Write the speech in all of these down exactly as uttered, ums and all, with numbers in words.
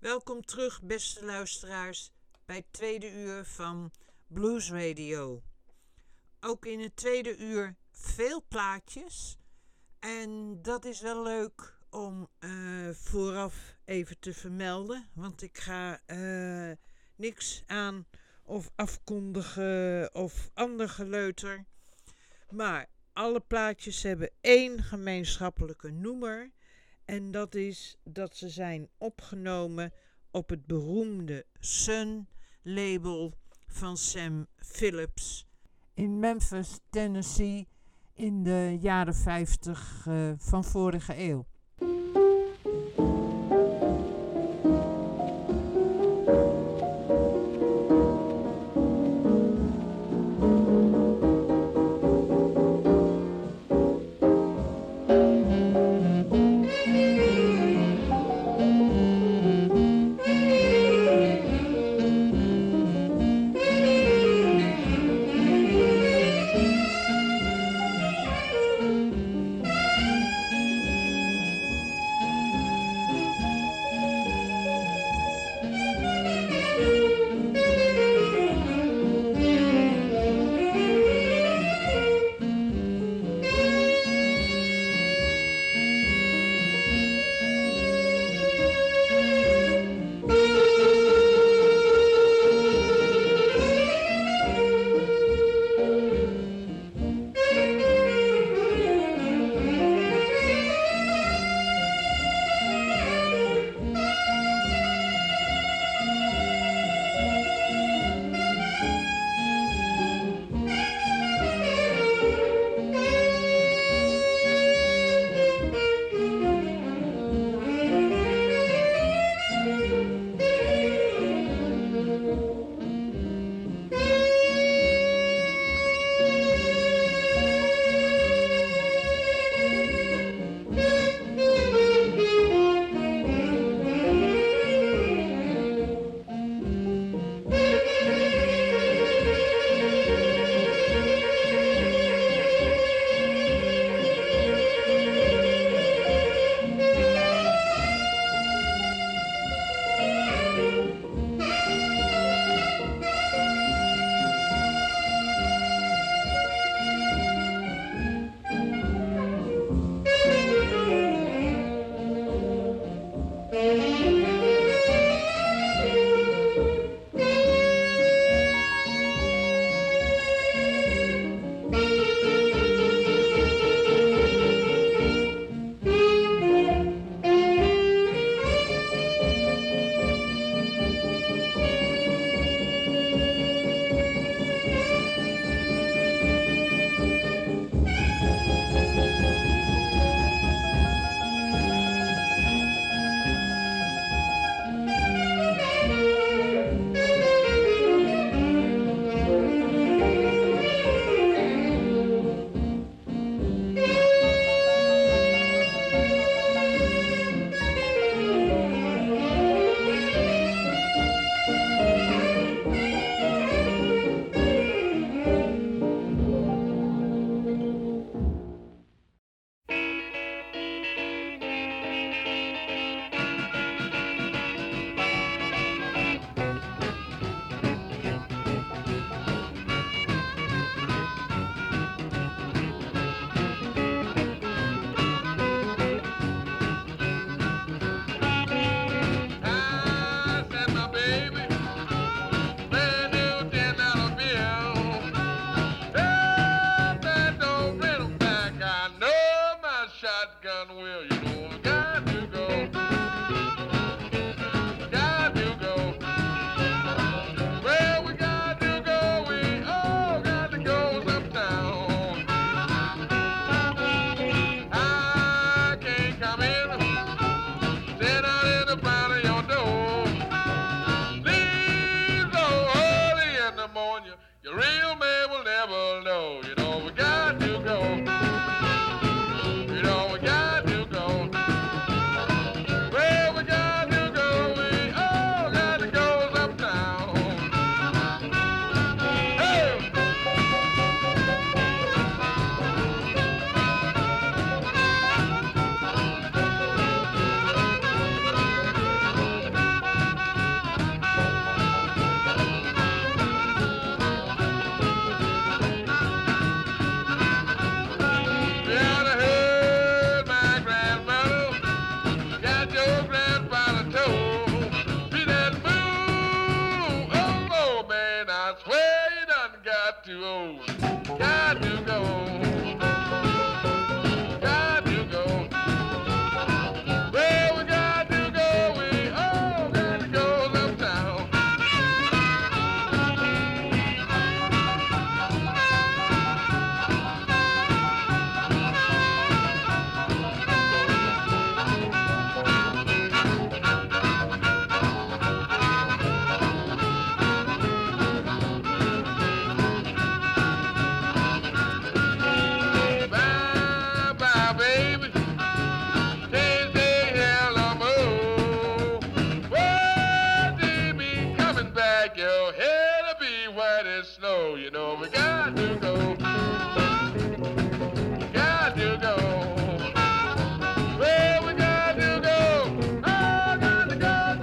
Welkom terug, beste luisteraars, bij het tweede uur van Blues Radio. Ook in het tweede uur veel plaatjes. En dat is wel leuk om uh, vooraf even te vermelden. Want ik ga uh, niks aan of afkondigen of ander geleuter. Maar alle plaatjes hebben één gemeenschappelijke noemer. En dat is dat ze zijn opgenomen op het beroemde Sun label van Sam Phillips in Memphis, Tennessee in de jaren vijftig uh, van vorige eeuw. like your hair to be white as snow. You know we got to go. We got to go. Well, we got to go. Oh, got to go.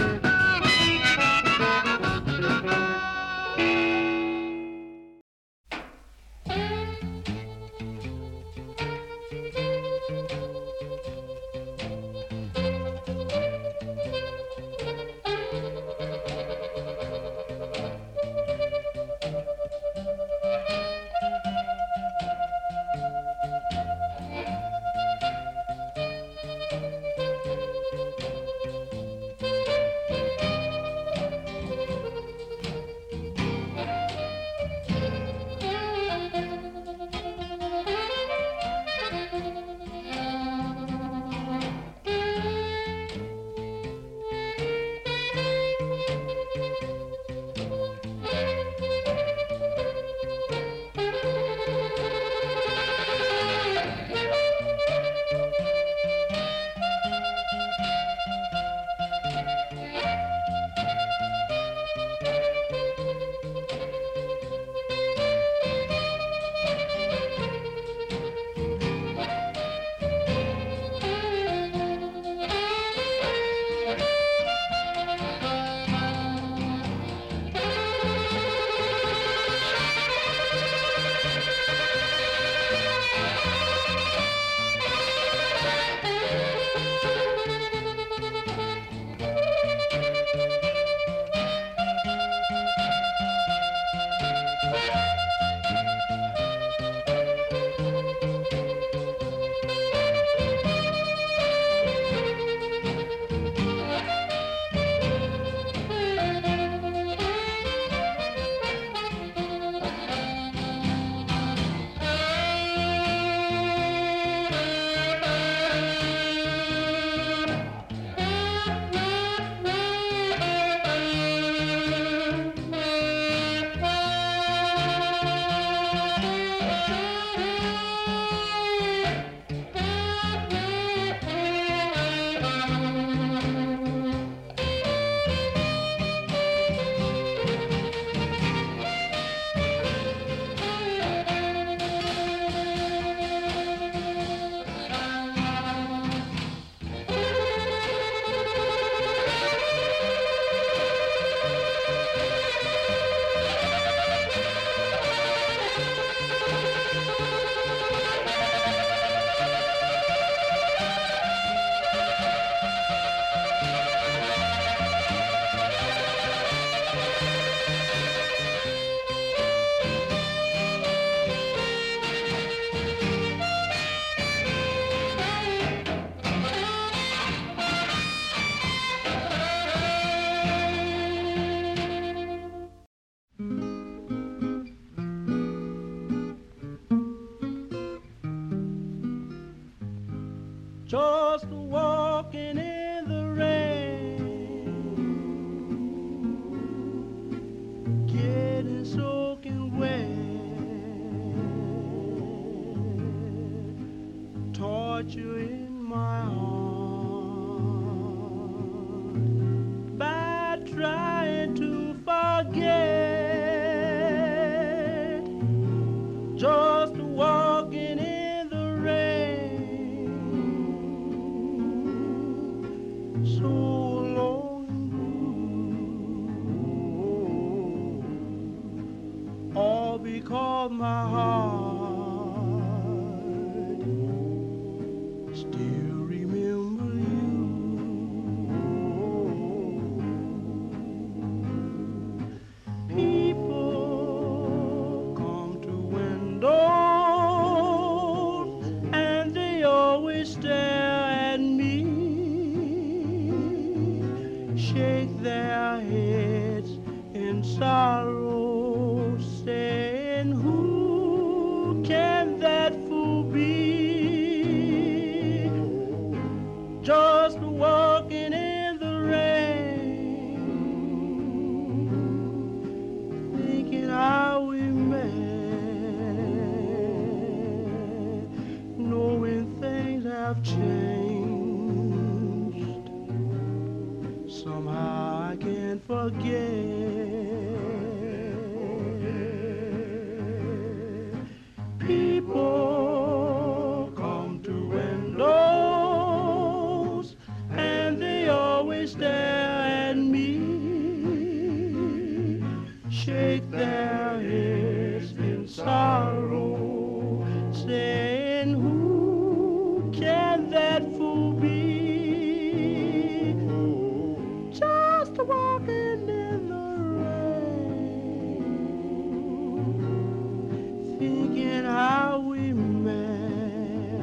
Just walking in the rain, getting soaking wet, torture in my heart by trying to forget. Just walking in the rain, so long and blue, all because my heart still remember you. People come to windows and they always stare at me, shake their heads in sorrow, saying, who can that fool be? Just walking in the rain, thinking how we met, knowing things have changed somehow. I can't forget. People come to windows and they always stare at me, shake their heads in sorrow, saying, who can that fool be? Just walking in the rain, thinking how we met,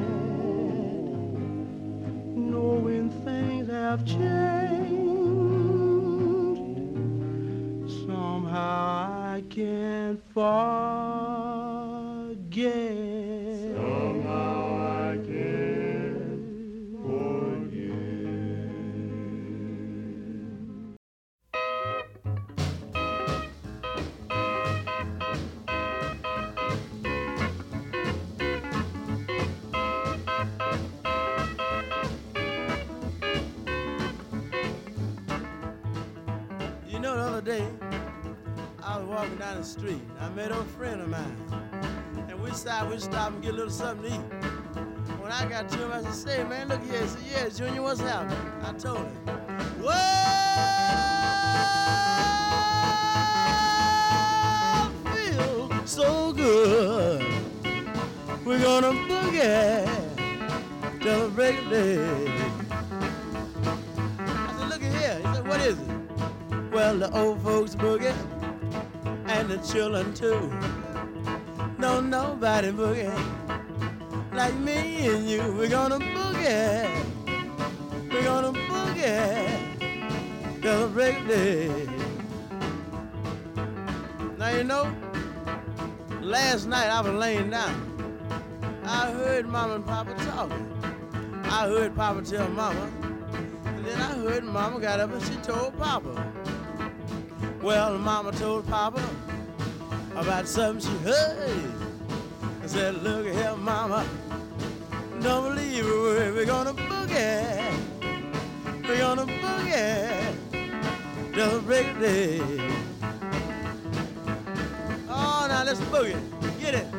knowing things have changed. Somehow I can't forget. Somehow I can't forget. You know, the other day, I was walking down the street. I met a friend of mine. And we decided we'd stop and get a little something to eat. When I got to him, I said, say, man, look here. He said, yeah, Junior, what's happening? I told him. Well, feel so good. We're gonna boogie till the break of day. I said, look at here. He said, what is it? Well, the old folks boogie and the children too. Don't nobody boogie like me and you. We're gonna boogie. We're gonna boogie till the break of day. Now you know, last night I was laying down. I heard Mama and Papa talking. I heard Papa tell Mama, and then I heard Mama got up and she told Papa. Well, Mama told Papa about something she heard. I said, look here, Mama, don't believe a word. We're gonna boogie. We're gonna boogie till the break of day. Oh, now let's boogie. Get it.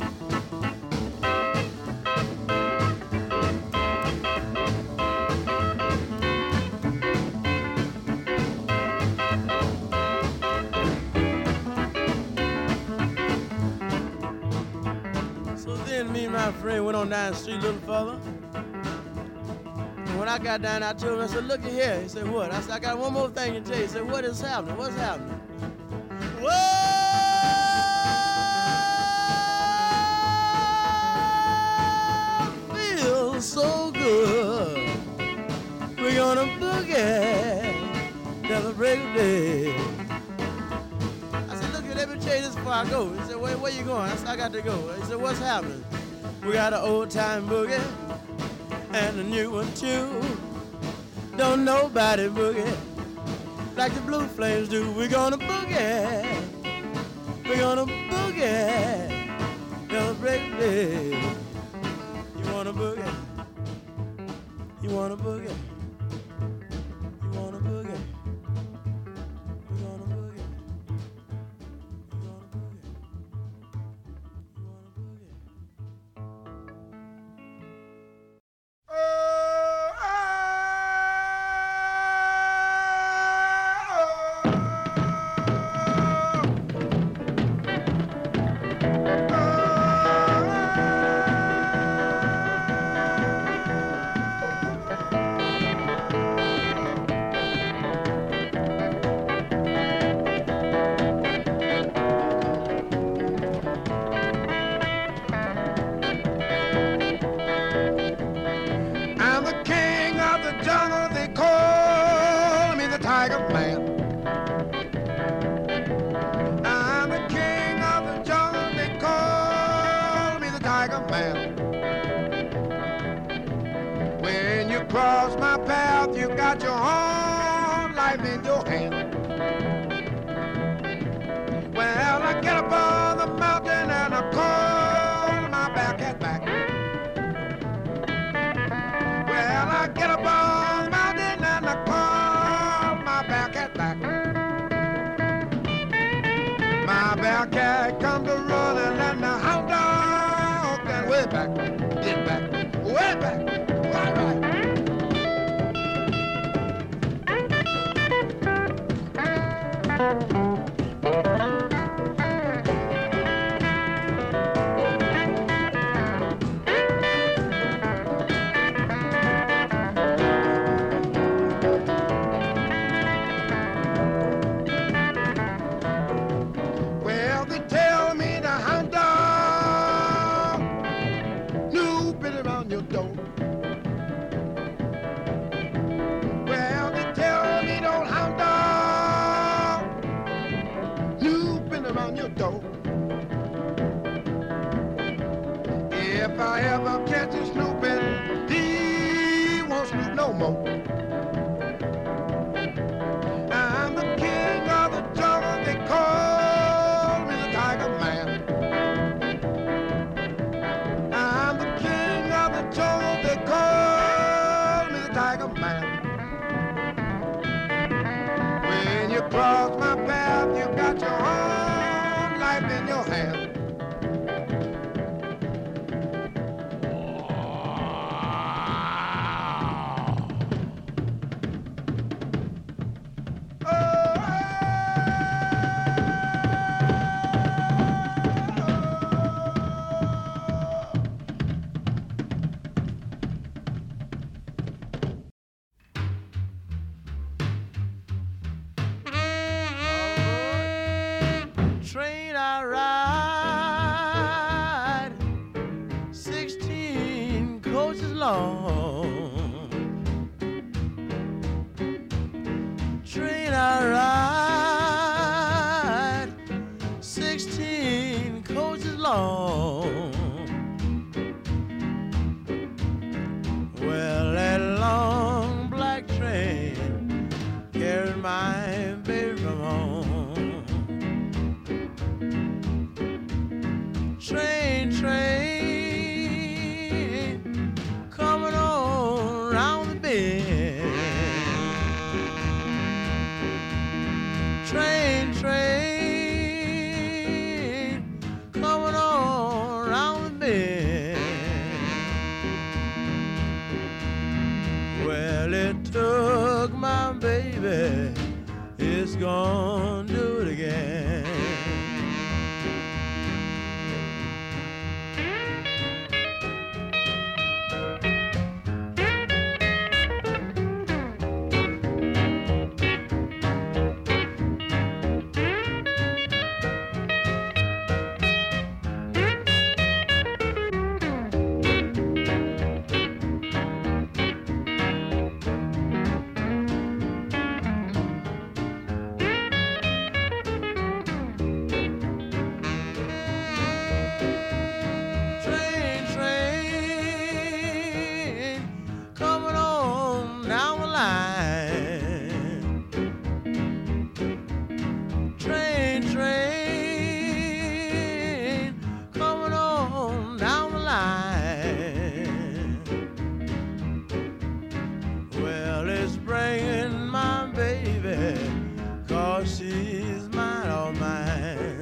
Me and my friend went on down the street a little further. And when I got down, I told him, I said, look at here. He said, what? I said, I got one more thing to tell you. He said, what is happening? What's happening? Well, feels so good. We're gonna boogie till the break of day. I said, look, let me tell you this before I go. He said, where, where you going? I said, I got to go. He said, what's happening? We got an old time boogie and a new one too. Don't nobody boogie like the Blue Flames do. We're gonna boogie. We're gonna boogie till the break of day. You wanna boogie? You wanna boogie? You wanna boogie? We're gonna boogie. We're gonna boogie. You wanna boogie? Cross my path, you got your own life in your hand. Well, I get up on the mountain and I call my back at back. Well, I get up on the mountain and I call my back at back. cat comes a running and the hound dog and way back, get back, way back, right, right. Well, they tell me the hound dog knew been around your door. Well, they tell me the hound dog knew been around your door. If I ever catch him snooping, he won't snoop no more. I'm the king of the jungle, they call me the Tiger Man. I'm the king of the jungle, they call me the Tiger Man. When you cross my path, you got your own life in your hand. Train I ride, sixteen coaches long. Train I ride, sixteen coaches long. Well, that long black train carried my baby from home. Train, train, coming on round the bend. Train, train, coming on round the bend. Well, it took my baby, it's gonna do it again. Train, train, coming on down the line. Train, train, coming on down the line. Well, it's bringing my baby, 'cause she's mine, all mine.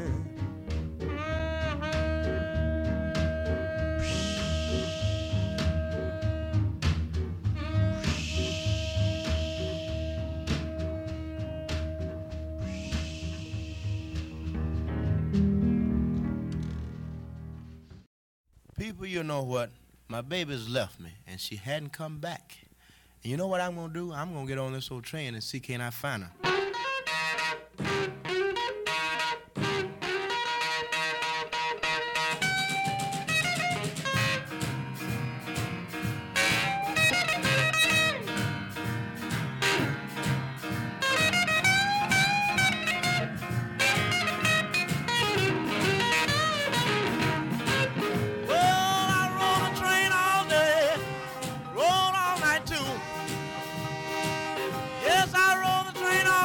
People, you know what? My baby's left me, and she hadn't come back. And you know what I'm gonna do? I'm gonna get on this old train and see can I find her. Yes, I rode the train all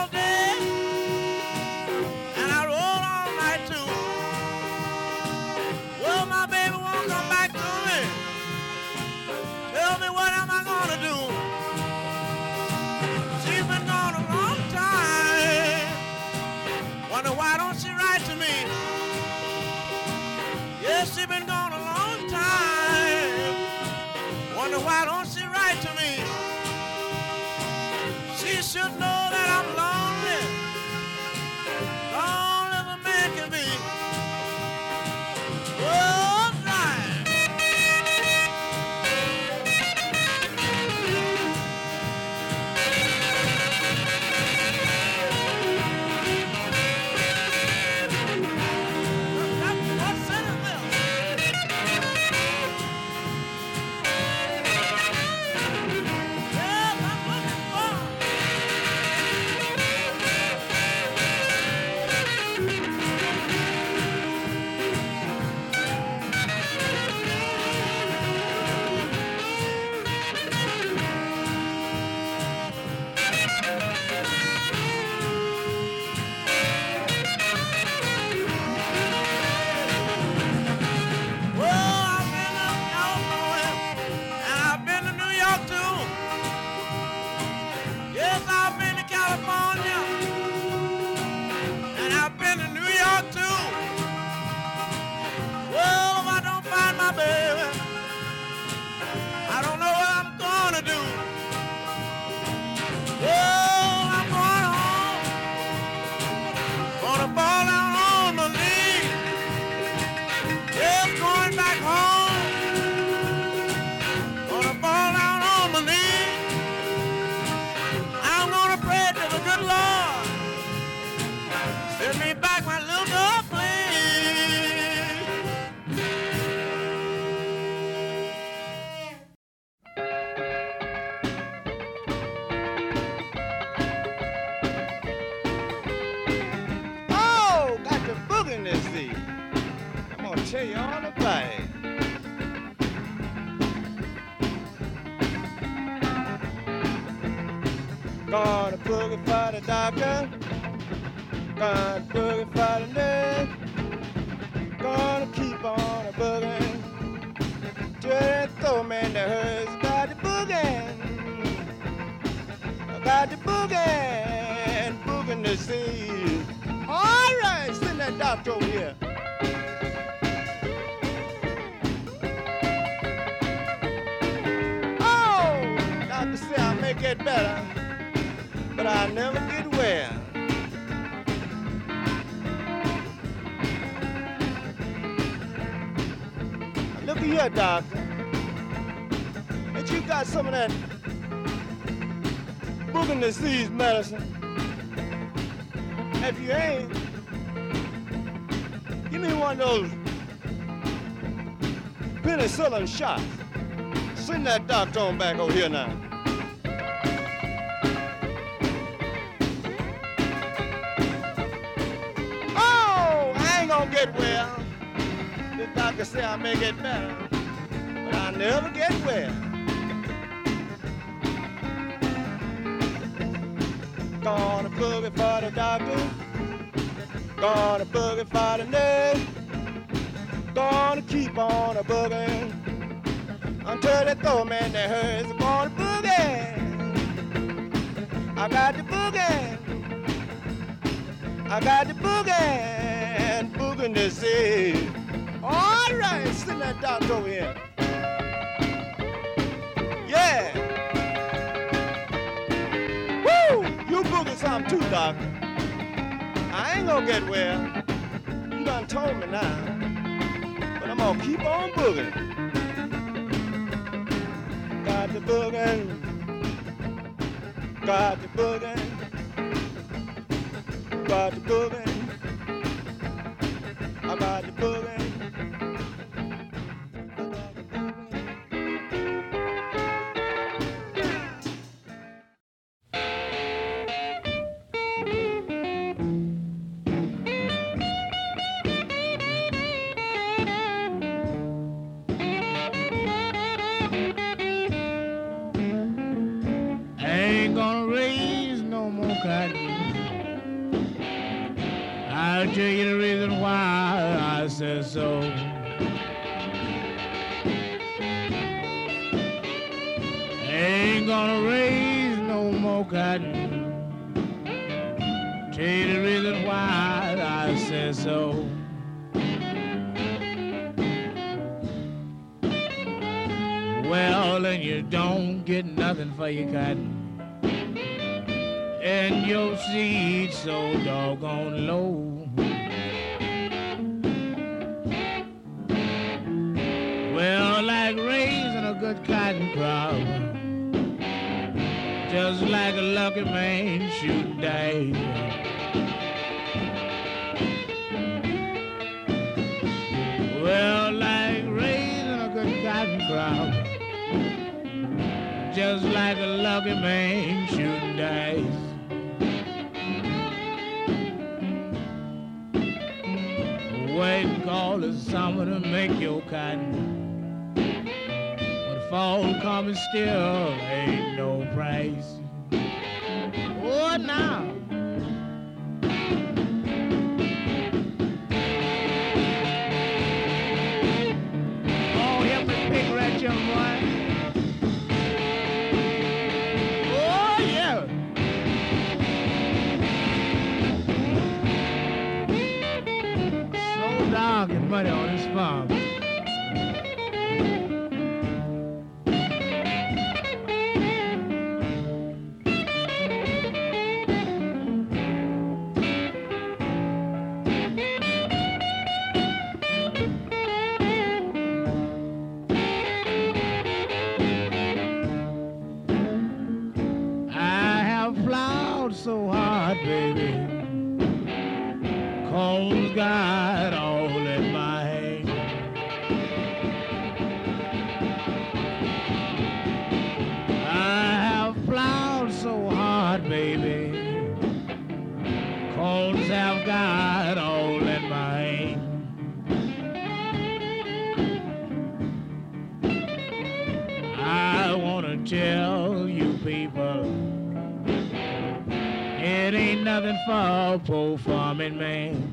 she been gone a long time. Wonder why don't she write to me? She should know that I'm lonely. Lonely as a man can be. Oh, right. What's in it, Bill? Yes, I'm looking for. Well, I've been to California, and I've been to New York too. Yes, I've been to California, and I've been to New York too. Well, if I don't find my baby, I don't know what I'm gonna do. Well, I'm going home, gonna fall down on my knees. Yes, going back home, gonna fall down on my knees. I'm gonna pray to the good Lord, send me back my little girl, please. Oh, got the boogie in this seat. I'm gonna tell you all about it. Gonna boogie for the doctor. Gonna boogie for the nurse. Gonna keep on a boogie. Till that throw man that hurts. Got the boogie. I got the boogie. Boogie in the seat. All right, send that doctor over here. Oh, doctor say I may get better, but I never get well. Look at here, doctor. Ain't you got some of that booger disease medicine? If you ain't, give me one of those penicillin shots. Send that doctor on back over here now. Oh, I ain't gonna get well. The doctor say I may get better, but I never get well. Gonna boogie for the doctor. Gonna boogie for the nurse. Gonna keep on a boogie until they throw me in the hurts. Gonna boogie. I got the boogie. I got the boogie and boogie to see. All right, send that doctor over here. Yeah. Woo! You boogie something too, doctor. I ain't gonna get well. You done told me now. But I'm gonna keep on booging. Got the booging. Got the booging. Got the booging. I got the booging. I'll tell you the reason why I said so. Ain't gonna raise no more cotton. Tell you the reason why I said so. just don't get nothing for your cotton. And your seed so doggone low. Well, like raising a good cotton crop, just like a lucky man shooting dice. Well, like raising a good cotton crop, just like a lucky man shooting dice. Wait and call the summer to make your cotton. But fall coming still ain't no price. Oh, now. Oh, help me pick right, young boy. Oh, yeah. So dark and muddy on this farm. So hard, baby, 'cause God all in my hand. I have plowed so hard, baby, 'cause I've got all in my hand. I wanna tell you people, it ain't nothing for a poor farming man.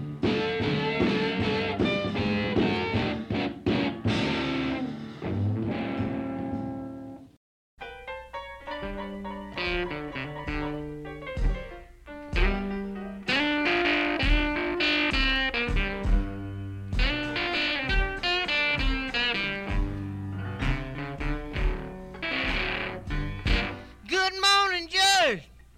Good morning, Judge.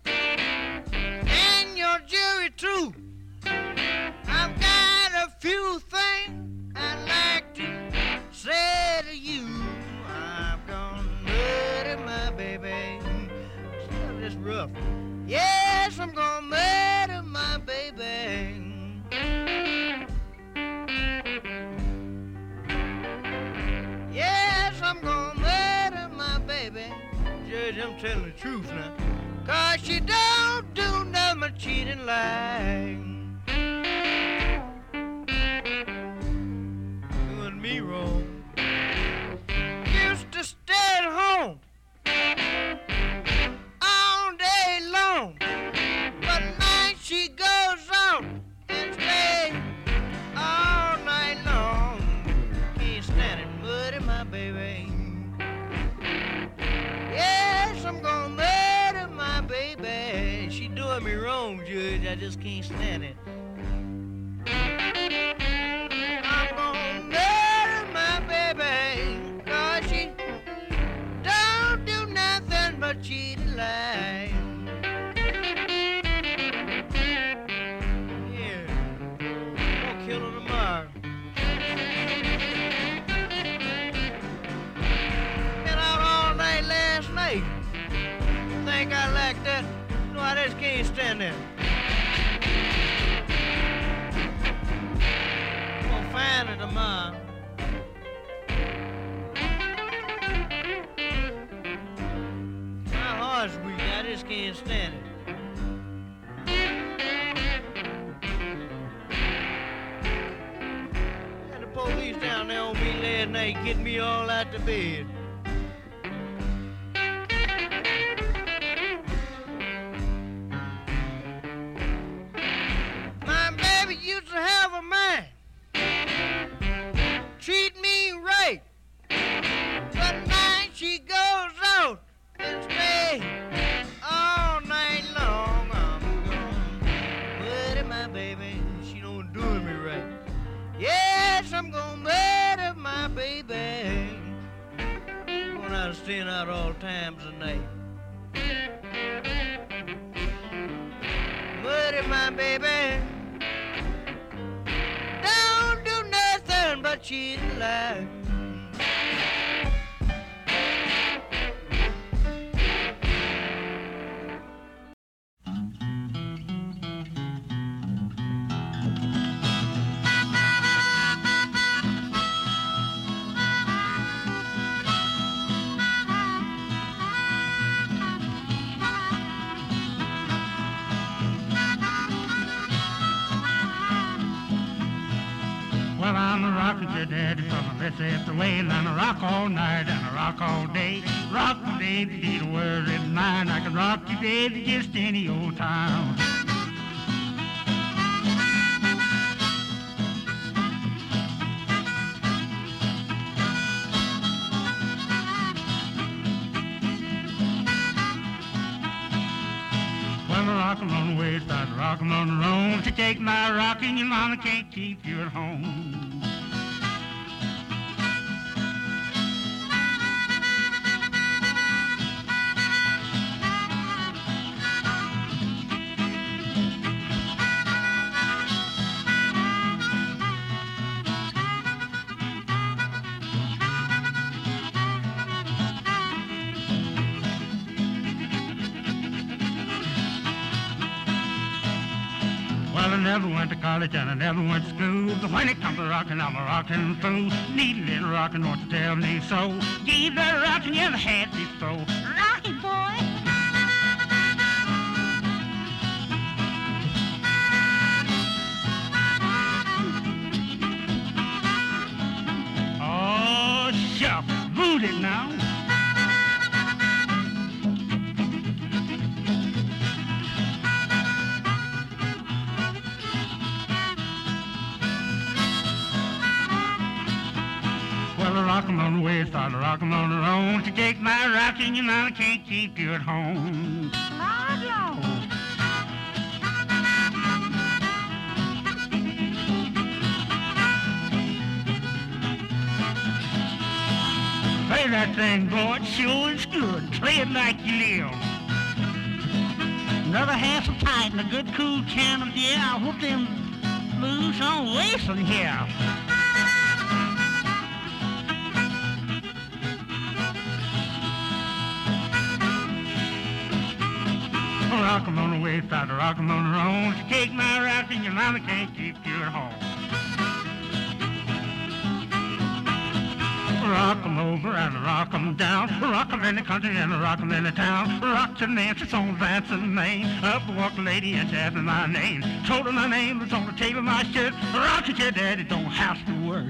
True. I've got a few things I'd like to say to you. I'm gonna murder my baby. Still this rough. Yes, I'm gonna murder my baby. Yes, I'm gonna murder my baby. Judge, I'm telling the truth now. 'Cause she don't do nothing but cheat and lie. Doing me wrong. Used to stay at home all day long, but night she goes out and stays all night long. Can't stand it, murder my baby. Yes, I'm gonna murder my baby. She doing me wrong, Judge. I just can't stand it. I'm gonna murder my baby, 'cause she don't do nothing but cheat and lie. Yeah, I'm gonna kill her tomorrow. Been out all night last night. Think I like that? No, I just can't stand that. I'm gonna find her tomorrow. My heart's weak, I just can't stand it. Had the police down there on me last night getting me all out the bed. Used to have a mind, treat me right, but night she goes out and stay all night long. I'm gonna murder my baby, she don't do me right. Yes, I'm gonna murder my baby. Going out of staying out all times of night. Muddy, my baby, don't do nothing but she's alive. Well, I'm a rockin' your daddy from a let's say it's the way, and I rock all night and I rock all day. Rock the baby, need a word in mind. I can rock you, baby, just any old time. Well, I rock 'em on the waist, I rock 'em on the road. To take my rockin', your mama can't keep you at home. Well, I never went to college and I never went to school, but when it comes to rockin', I'm a rockin' fool. Need a little rockin', want to tell me so. Give that rockin', you ever had before. Rocky boy. Oh, shucks, boot it now. Well, I rock 'em on the waist, I rock 'em on the road. To take my rockin', your mama can't keep you at home. Lord, Lord. Play that thing, boy, it sure is good. Play it like you live. Another half a pint and a good cool can of beer. I hope them blues don't waste from here. Rock 'em on the waist, I rock 'em on the road. Take my rockin', your mama can't keep you at home. Rock 'em over and rock 'em down. Rock 'em in the country and rock 'em in the town. Rock to Nancy, on Vance and Maine. Up walked a lady and she asked me my name. Told her my name was on the table of my shirt. Rock it, your daddy don't have to work.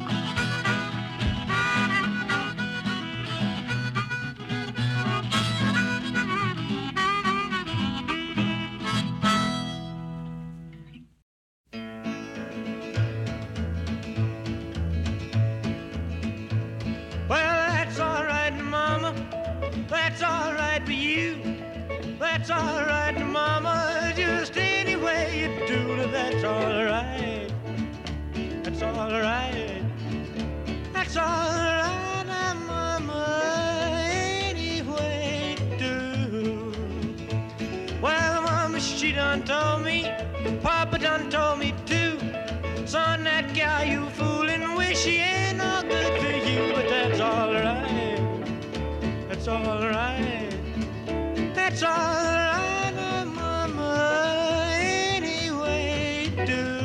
That's all right for you. That's all right, Mama. Just any way you do it, that's all right. That's all right. That's all right, Mama. Any way you do. Well, Mama, she done told me. Papa done told me too. Son, that gal you fooling with, she ain't no good for you, but that's all right. That's all right. That's all right, Mama. Any way you do.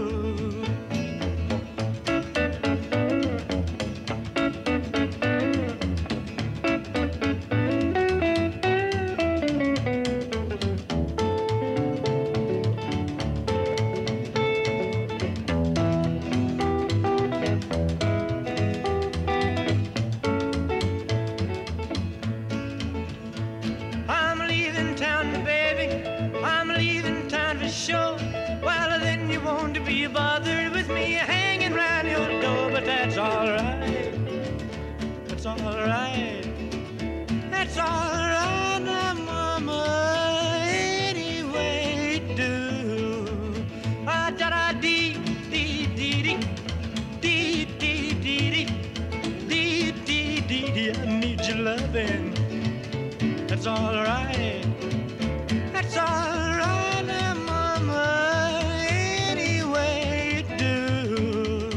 Sure, well then you won't be bothered with me hanging round your door, but that's all right. That's all right. That's all right, now, Mama. Any way you do. Ah, da da dee dee dee dee dee dee dee dee dee dee dee. I need your loving. that's all right. That's all right now, mama, any way you do.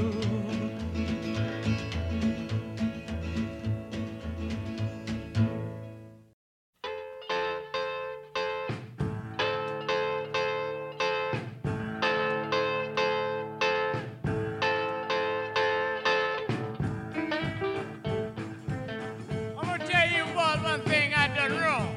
I'm gonna tell you about one thing I done wrong.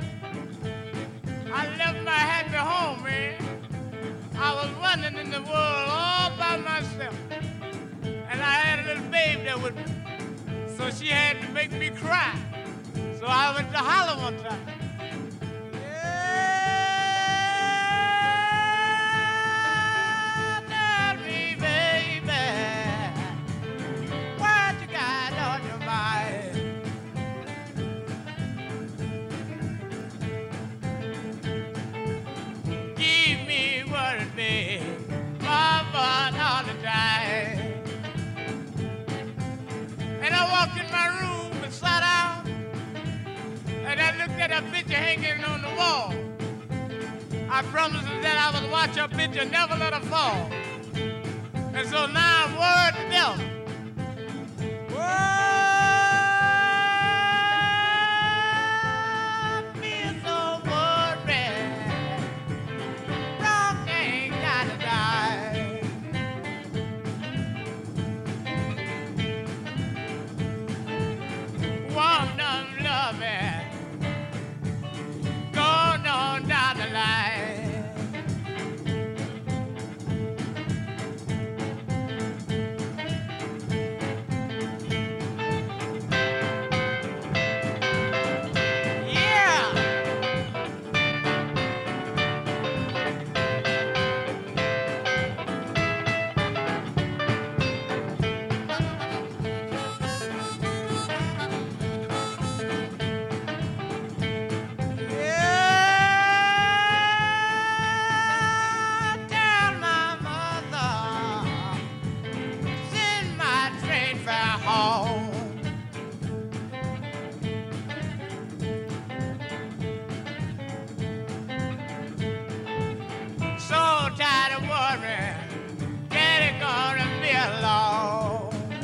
I left my happy home, man. I was running in the world all by myself. And I had a little baby there with me. So she had to make me cry. So I went to holler one time. Yeah, tell me, baby, what you got on your mind? Give me what it be, my fun all the time. And I walked in my room and sat down, and I looked at a picture hanging on the wall. I promised her that I would watch her picture, never let her fall. And so now I'm worried to death. Whoa, feel so worried. Wrong thing gotta die. One done love me. Going on down the line. Yeah. Yeah, tell my mother, send my train fare home. So tired of worrying, Daddy gonna be alone.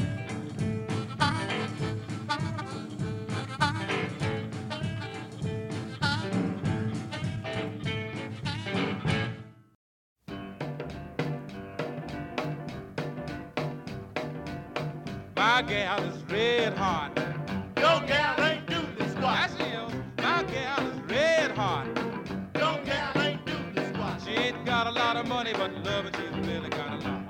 My gal is red hot. Your gal ain't do this squat. That's it. My gal is red hot. Your gal ain't do this squat. She ain't got a lot of money, but love it, she's really got a lot.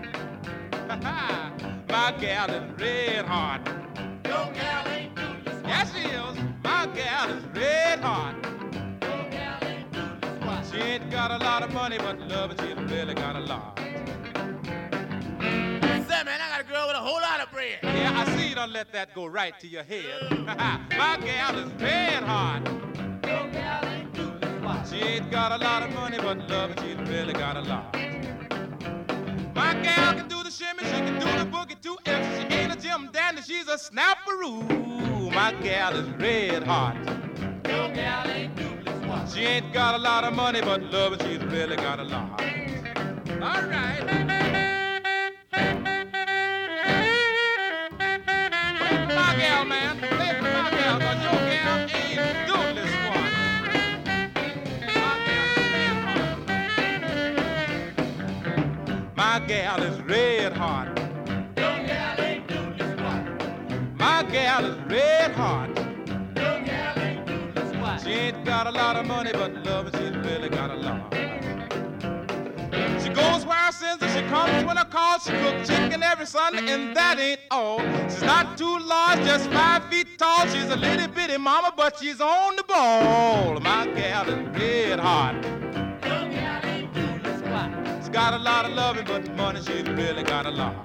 My gal is red hot. Your gal ain't do this squat. Yes, she is. My gal is red hot. Your gal ain't do this squat. She ain't got a lot of money, but love it, she's really got a lot. Say, man, I got a girl with a whole lot of bread. Yeah, I see you don't let that go right to your head. My gal is red hot. Your gal ain't do this squat. She ain't got a lot of money, but love it, she's really got a lot. My gal can do the shimmy, she can do the boogie too. If she ain't a Jim Dandy, she's a snapperoo. My gal is red hot. Your gal ain't do this squat. She ain't got a lot of money, but love it, she's really got a lot. All right. My gal, man, play for my gal, cause your gal ain't doing this one. My gal is red hot. Your gal ain't do this squat. My gal is red hot. Your gal ain't do this squat. She ain't got a lot of money, but love it, she's really got a lot. She goes where I sends her, she comes when I call. She cooks chicken every Sunday, and that ain't all. She's not too large, just five feet tall. She's a little bitty mama, but she's on the ball. My gal is red hot. Your gal ain't do this squat. She's got a lot of loving, but money she's really got a lot.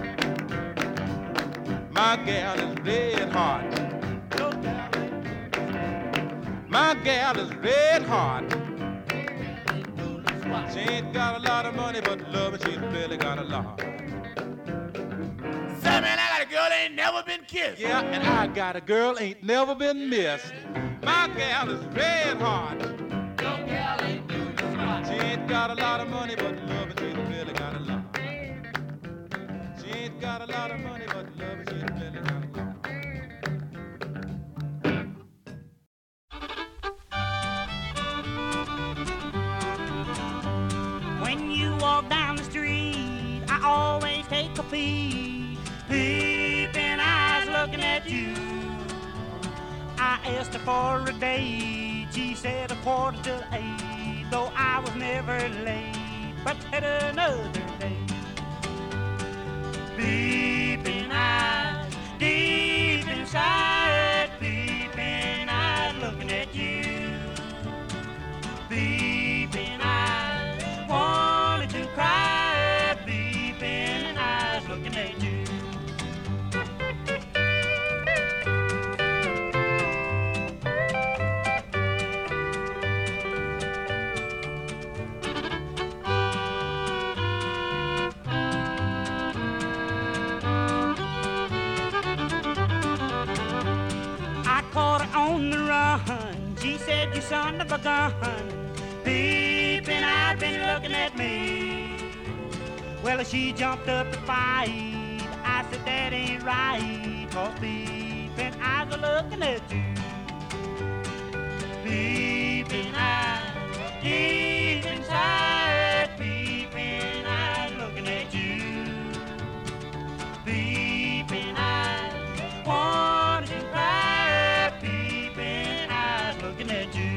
My gal is red hot. Your gal ain't do this squat. My gal is red hot. Ain't do this squat. She ain't got a lot of money, but love it, she's really got a lot. Say, man, I got a girl that ain't never been kiss. Yeah, and I got a girl ain't never been missed. My gal is red hot. Your gal ain't doing the smart. She ain't got a lot of money, but love it, she really got a lot. She ain't got a lot of money, but love it, she really got a lot. When you walk down the street, I always take a peek. Peeping eyes looking at you. I asked her for a date. She said a quarter till eight. Though I was never late, but had another day. Peeping eyes deep inside. Peeping eyes looking at you. Peeping eyes wanted to cry. Peeping eyes looking at you. On the run, she said, you son of a gun. Peeping, I've been looking at me. Well, she jumped up to fight. I said, that ain't right. Cause peeping, eyes are looking at you. Peeping eyes, deep inside. Peeping eyes looking at you. Peeping eyes, wanted to cry. Looking at you.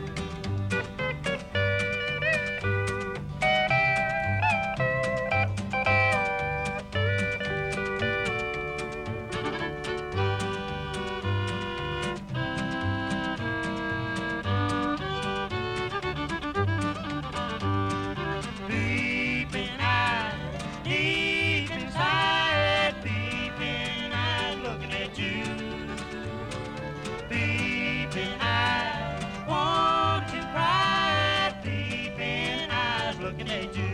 Peeping eyes, deep inside. Peeping eyes looking at you. Peeping eyes, want to cry. Peeping eyes looking at you.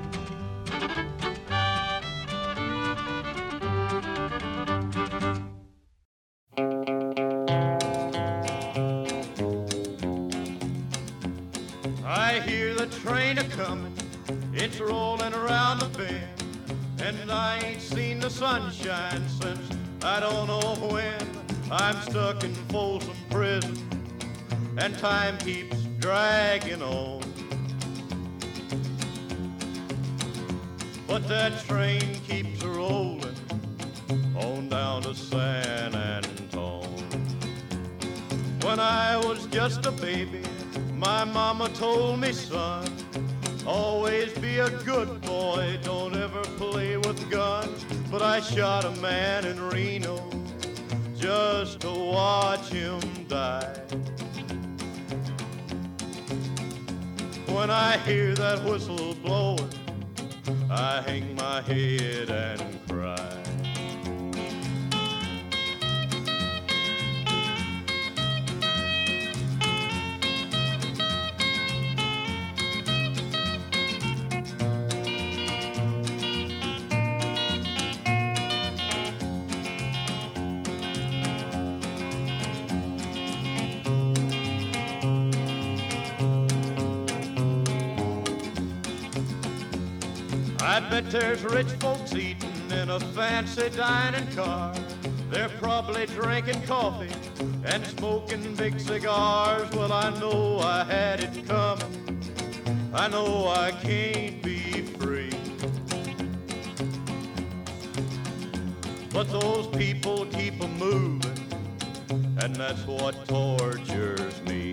I hear the train a-comin', it's rollin' around the bend, and I ain't seen the sunshine since I don't know when. I'm stuck in Folsom Prison, and time keeps dragging on. But that train keeps rolling on down to San Antone. When I was just a baby, my mama told me, son, always be a good boy, don't ever play with guns. But I shot a man in Reno just to watch him die. When I hear that whistle blowing, I hang my head and cry. I bet there's rich folks eating in a fancy dining car. They're probably drinking coffee and smoking big cigars. Well, I know I had it coming. I know I can't be free. But those people keep a moving, and that's what tortures me.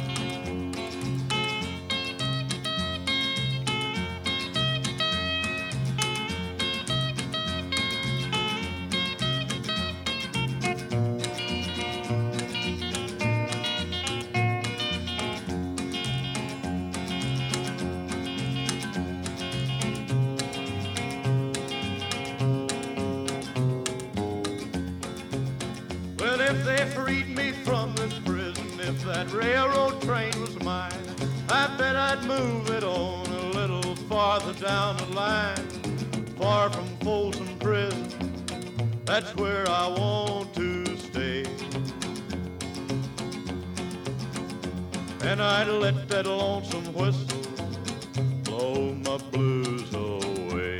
If they freed me from this prison, if that railroad train was mine, I bet I'd move it on a little farther down the line, far from Folsom Prison, that's where I want to stay. And I'd let that lonesome whistle blow my blues away.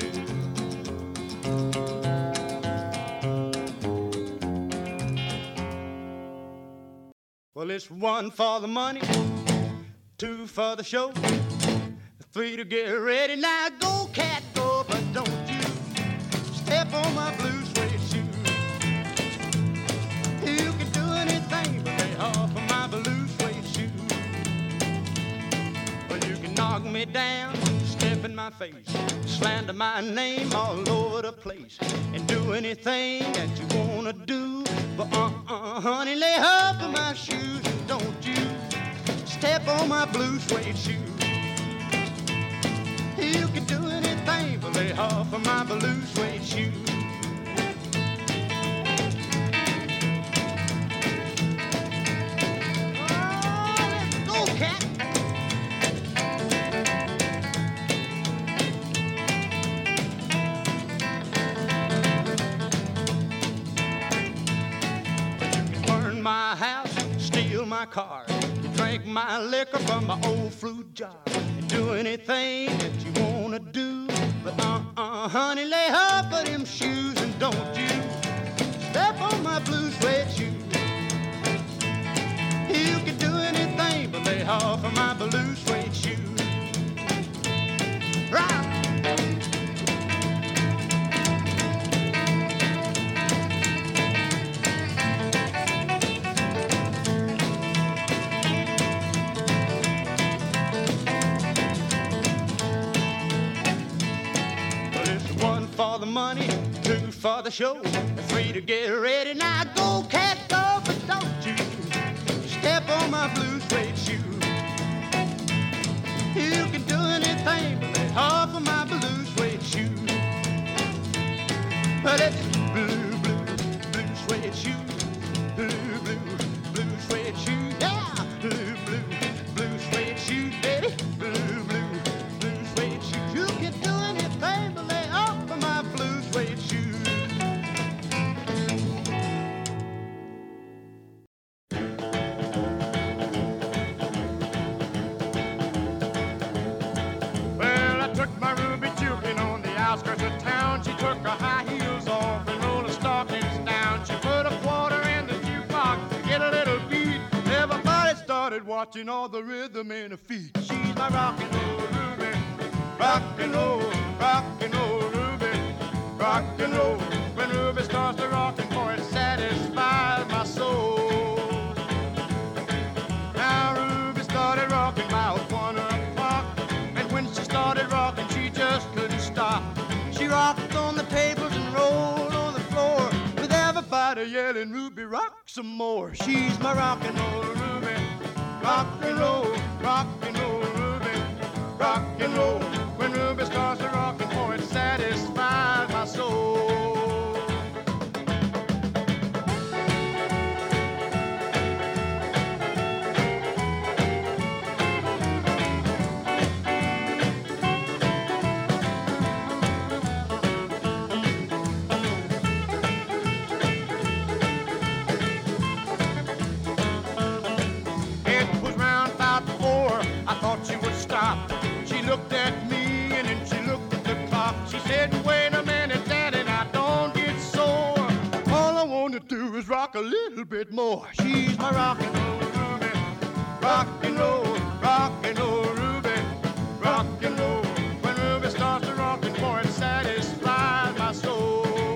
Well, it's one for the money, two for the show, three to get ready. Now go, cat, go, but don't you step on my blue suede shoe. You can do anything but lay off of my blue suede shoe. Well, you can knock me down, step in my face, slander my name all over the place, and do anything that you wanna do. But uh-uh, honey, lay off of my shoes and don't you step on my blue suede shoe. You can do anything but lay off of my blue suede shoe. Oh, let's go, cat. My house, steal my car, you drink my liquor from my old fruit jar, and do anything that you wanna do. But uh-uh, honey, lay off of them shoes and don't you step on my blue suede shoe. You can do anything but lay off of my blue suede shoe. Rock! For the money, two for the show, three to get ready. Now go, cat, go, but don't you step on my blue suede shoe. You can do anything but lay off of my blue suede shoe. But it's blue, blue, blue suede shoe, blue, blue, blue suede shoe, yeah, blue, blue, blue suede shoe, baby, blue, blue, blue suede shoe. You can do anything but lay off my blue suede shoes. Well, I took my Ruby Jukin on the outskirts of town. She took her high heels off and rolled her stockings down. She put a quarter in the jukebox to get a little beat. Everybody started watching all the rhythm in her feet. She's my rock and roll Ruby, rock and roll, rock and roll Ruby. Rock and roll, when Ruby starts to rockin', boy, it satisfies my soul. Now Ruby started rockin' about one o'clock, and when she started rockin', she just couldn't stop. She rocked on the tables and rolled on the floor, with everybody yelling, Ruby, rock some more. She's my rock and roll Ruby, rock and roll, rock and roll Ruby, rock and roll. When Ruby starts to rockin', boy, it satisfies my soul. It was round about four, I thought she would stop. She looked at me and then she looked at the clock. She said, wait a minute, Daddy, now don't get sore. All I want to do is rock a little bit more. She's my rock and roll Ruby, rock and roll, rock and roll Ruby, rock and roll. When Ruby starts to rockin', boy, it satisfies my soul.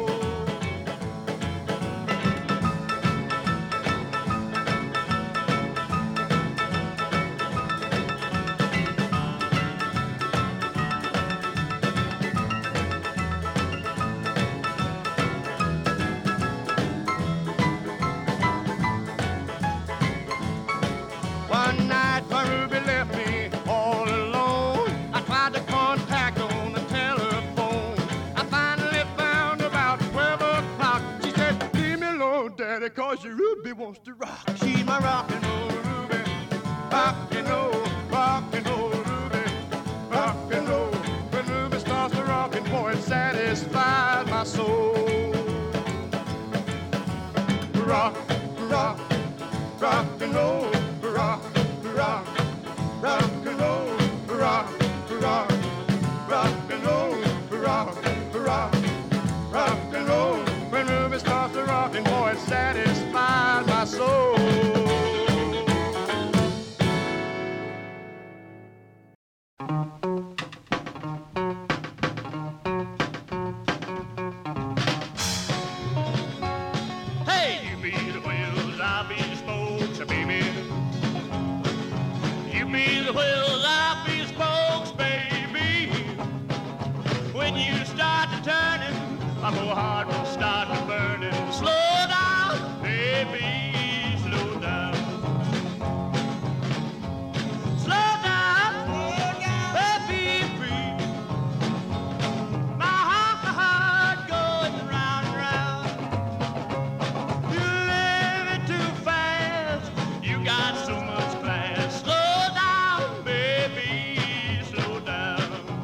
One night when Ruby left me all alone, I tried to contact her on the telephone. I finally found her about twelve o'clock. She said, leave me alone, Daddy, cause your Ruby wants to rock. She's my rock and roll Ruby, rock and roll, rock and roll Ruby, rock and roll. When Ruby starts to rockin', boy, it satisfies my soul. rock and roll, rock, rock, rock and roll. When Ruby starts to rockin', boy, it satisfies my soul. Hey, you be the wheels, I'll be the spokes, baby. You be the wheels, I'll be the spokes, baby. When you start to turning, my whole heart will start to burning. Slow down, baby, slow down. Slow down, baby, breathe. My heart going round and round. You living too fast, you got so much class. Slow down, baby, slow down.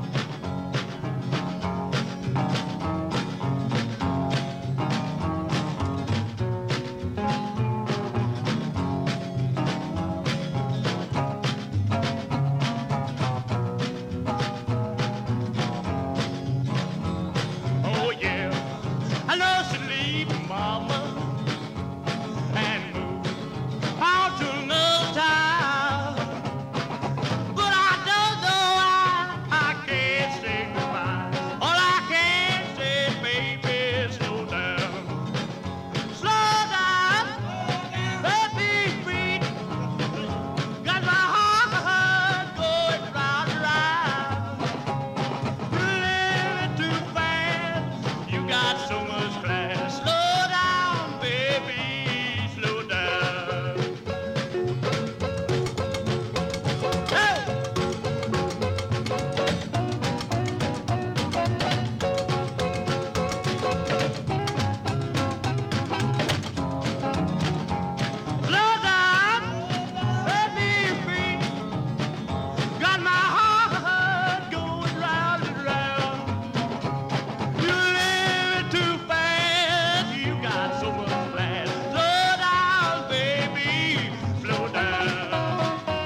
Oh yeah, I know she leave mama and move on to another town, but I don't know why I can't say goodbye. All I can say, baby, slow down, slow down, baby, breathe. Got my heart going round and round. You're living too fast, you got so much class. Slow down, baby, slow down. Hey! Slow down, baby, breathe. Got my heart going round and round. You're living too fast, you got so much class. Slow down, baby, slow down.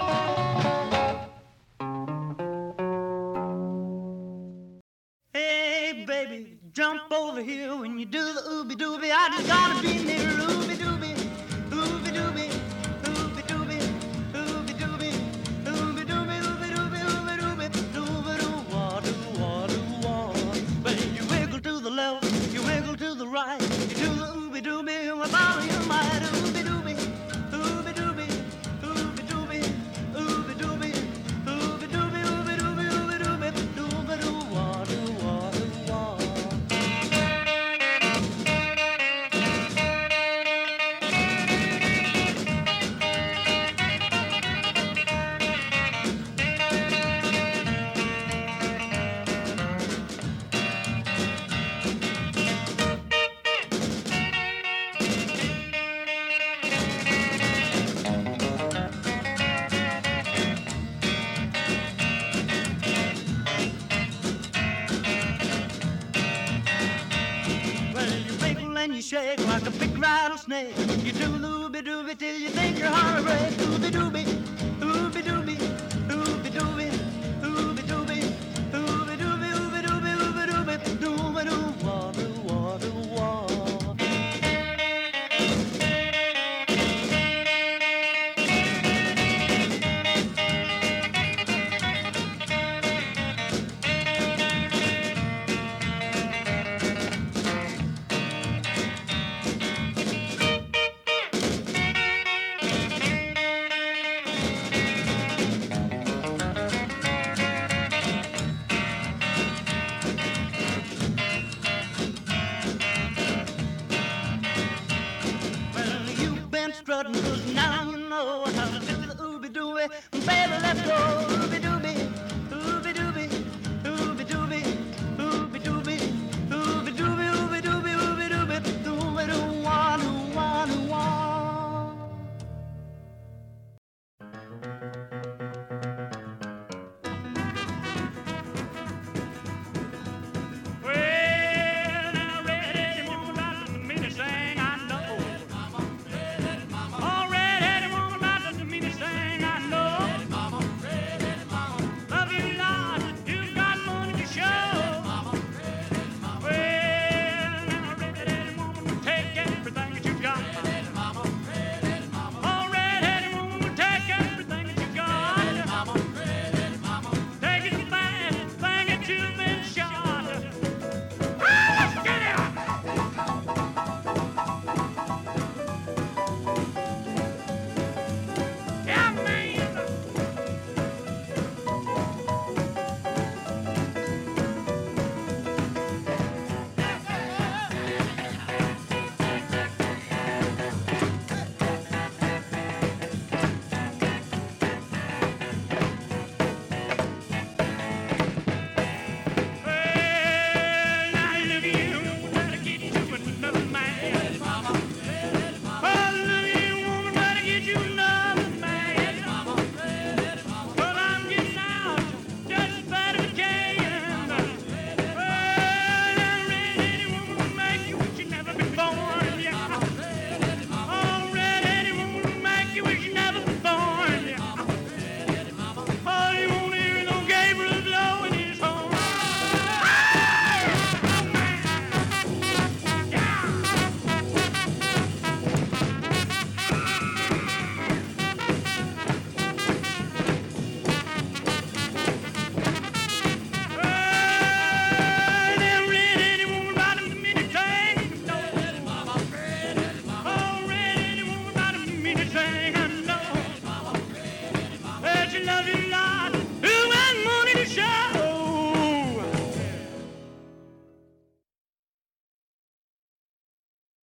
Hey, baby, jump over here when you do the ooby dooby. I just gotta be near ooby dooby, ooby dooby, ooby dooby, ooby dooby, ooby dooby, ooby dooby, ooby dooby, dooby doo wah doo wah doo wah. Well, you wiggle to the left, you wiggle to the right, you do the ooby dooby, and with all your might, ooby dooby, ooby dooby, ooby dooby, ooby dooby, ooby dooby, ooby dooby, ooby dooby, dooby doo wah doo wah doo wah. Well, you wiggle and you shake like a big rattlesnake. You do the ooby dooby till you think your heart will break. Ooby dooby, ooby dooby,